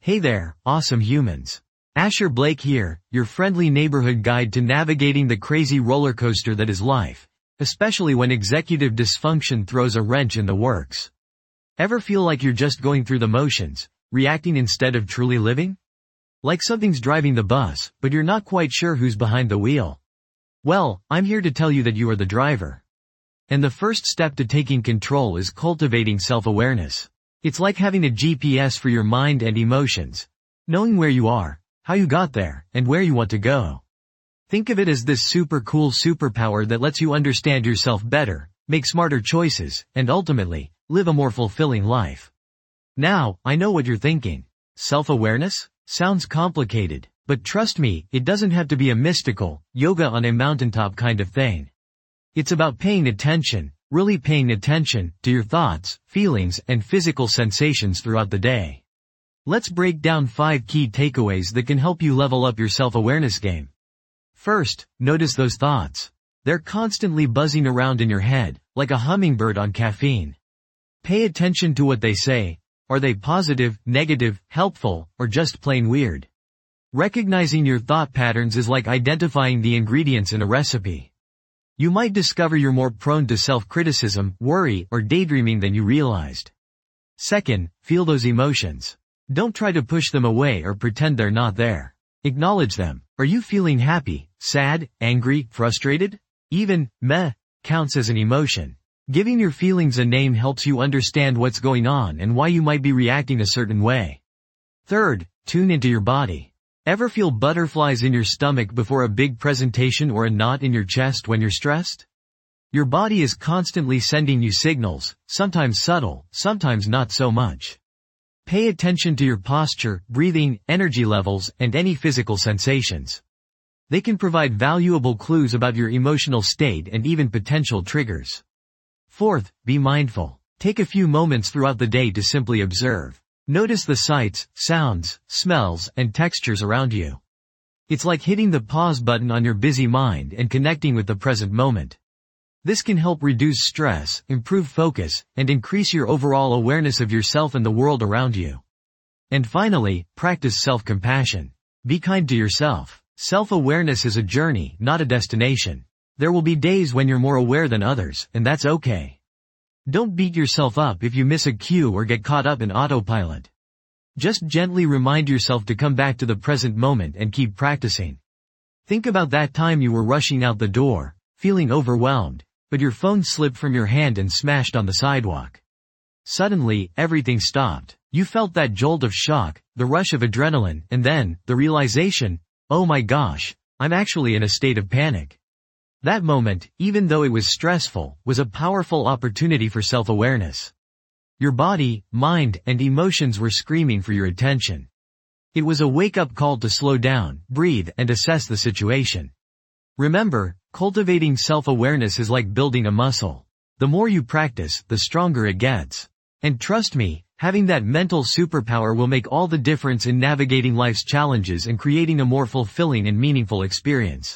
Hey there, awesome humans. Asher Blake here, your friendly neighborhood guide to navigating the crazy roller coaster that is life, especially when executive dysfunction throws a wrench in the works. Ever feel like you're just going through the motions, reacting instead of truly living? Like something's driving the bus, but you're not quite sure who's behind the wheel. Well, I'm here to tell you that you are the driver. And the first step to taking control is cultivating self-awareness. It's like having a GPS for your mind and emotions. Knowing where you are, how you got there, and where you want to go. Think of it as this super cool superpower that lets you understand yourself better, make smarter choices, and ultimately, live a more fulfilling life. Now, I know what you're thinking. Self-awareness? Sounds complicated, but trust me, it doesn't have to be a mystical, yoga on a mountaintop kind of thing. It's about paying attention, really paying attention, to your thoughts, feelings, and physical sensations throughout the day. Let's break down 5 key takeaways that can help you level up your self-awareness game. First, notice those thoughts. They're constantly buzzing around in your head, like a hummingbird on caffeine. Pay attention to what they say. Are they positive, negative, helpful, or just plain weird? Recognizing your thought patterns is like identifying the ingredients in a recipe. You might discover you're more prone to self-criticism, worry, or daydreaming than you realized. Second, feel those emotions. Don't try to push them away or pretend they're not there. Acknowledge them. Are you feeling happy, sad, angry, frustrated? Even, meh, counts as an emotion. Giving your feelings a name helps you understand what's going on and why you might be reacting a certain way. Third, tune into your body. Ever feel butterflies in your stomach before a big presentation or a knot in your chest when you're stressed? Your body is constantly sending you signals, sometimes subtle, sometimes not so much. Pay attention to your posture, breathing, energy levels, and any physical sensations. They can provide valuable clues about your emotional state and even potential triggers. Fourth, be mindful. Take a few moments throughout the day to simply observe. Notice the sights, sounds, smells, and textures around you. It's like hitting the pause button on your busy mind and connecting with the present moment. This can help reduce stress, improve focus, and increase your overall awareness of yourself and the world around you. And finally, practice self-compassion. Be kind to yourself. Self-awareness is a journey, not a destination. There will be days when you're more aware than others, and that's okay. Don't beat yourself up if you miss a cue or get caught up in autopilot. Just gently remind yourself to come back to the present moment and keep practicing. Think about that time you were rushing out the door, feeling overwhelmed, but your phone slipped from your hand and smashed on the sidewalk. Suddenly, everything stopped. You felt that jolt of shock, the rush of adrenaline, and then, the realization, oh my gosh, I'm actually in a state of panic. That moment, even though it was stressful, was a powerful opportunity for self-awareness. Your body, mind, and emotions were screaming for your attention. It was a wake-up call to slow down, breathe, and assess the situation. Remember, cultivating self-awareness is like building a muscle. The more you practice, the stronger it gets. And trust me, having that mental superpower will make all the difference in navigating life's challenges and creating a more fulfilling and meaningful experience.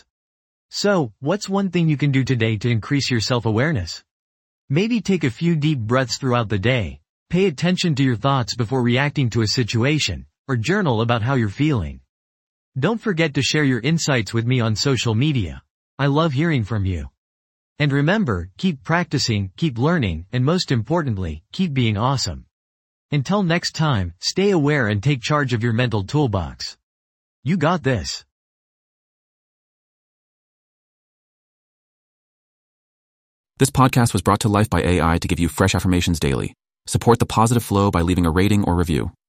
So, what's one thing you can do today to increase your self-awareness? Maybe take a few deep breaths throughout the day, pay attention to your thoughts before reacting to a situation, or journal about how you're feeling. Don't forget to share your insights with me on social media. I love hearing from you. And remember, keep practicing, keep learning, and most importantly, keep being awesome. Until next time, stay aware and take charge of your mental toolbox. You got this. This podcast was brought to life by AI to give you fresh affirmations daily. Support the positive flow by leaving a rating or review.